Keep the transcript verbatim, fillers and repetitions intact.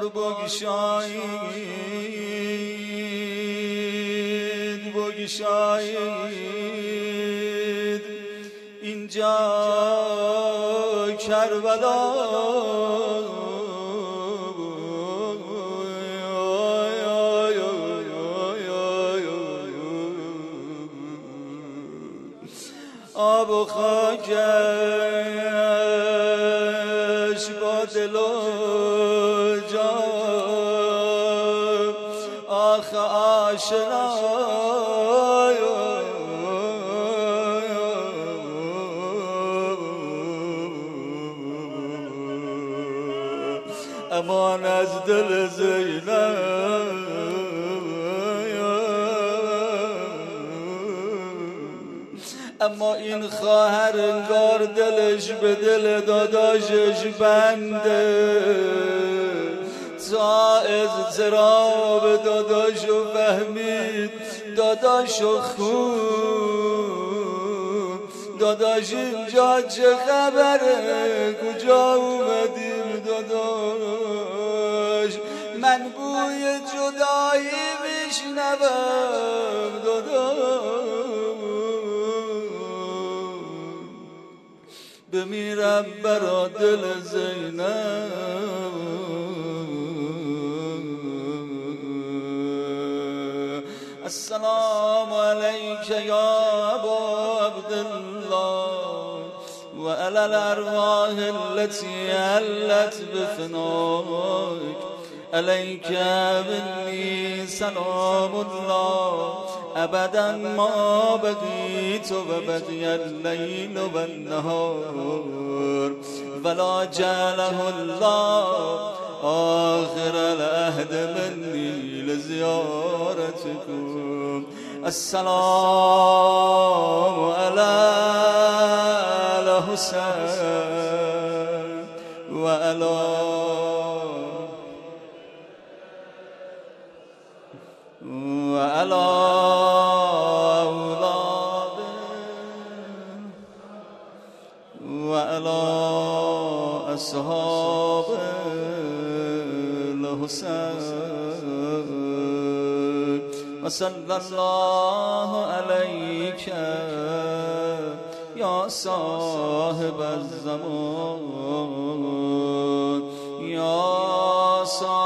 بار بگشایید بگشایید اینجا کربلا آب و خاکش با دل و جان آخ آشنا امان از دل زینب اما این خواهر انگار دلش به دل داداشش بنده تا اضطراب داداشو فهمید داداشو خون داداش اینجا چه خبره کجا اومدیم داداش من بوی جدایی میشنوم داداش بمیرم برا دل زینب السلام علیک یا ابا عبدالله و علی الارواح التي حلت بفنائك علیک منی سلام الله ابدا ما بقیت و بقی اللیل و النهار ولا جعله الله آخر العهد منی لزیارتکم السلام علی الحسین و علی وعلى أولاده وعلى أصحاب الحسين وصلى الله عليك يا صاحب الزمان يا صاحب